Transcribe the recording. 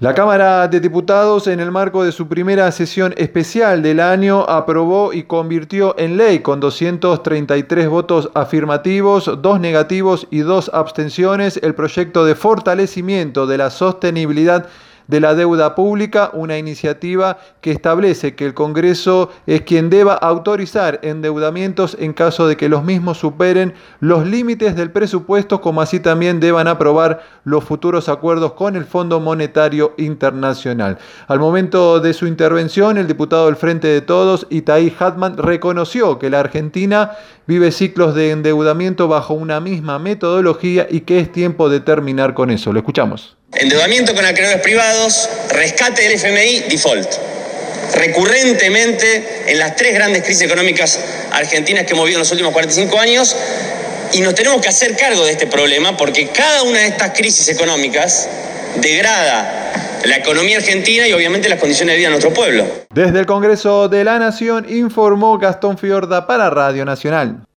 La Cámara de Diputados, en el marco de su primera sesión especial del año, aprobó y convirtió en ley con 233 votos afirmativos, 2 negativos y 2 abstenciones el proyecto de fortalecimiento de la sostenibilidad de la deuda pública, una iniciativa que establece que el Congreso es quien deba autorizar endeudamientos en caso de que los mismos superen los límites del presupuesto, como así también deban aprobar los futuros acuerdos con el Fondo Monetario Internacional. Al momento de su intervención, el diputado del Frente de Todos, Itaí Hatman, reconoció que la Argentina vive ciclos de endeudamiento bajo una misma metodología y que es tiempo de terminar con eso. Lo escuchamos. Endeudamiento con acreedores privados, rescate del FMI, default. Recurrentemente en las 3 grandes crisis económicas argentinas que hemos vivido en los últimos 45 años, y nos tenemos que hacer cargo de este problema porque cada una de estas crisis económicas degrada la economía argentina y obviamente las condiciones de vida de nuestro pueblo. Desde el Congreso de la Nación informó Gastón Fiorda para Radio Nacional.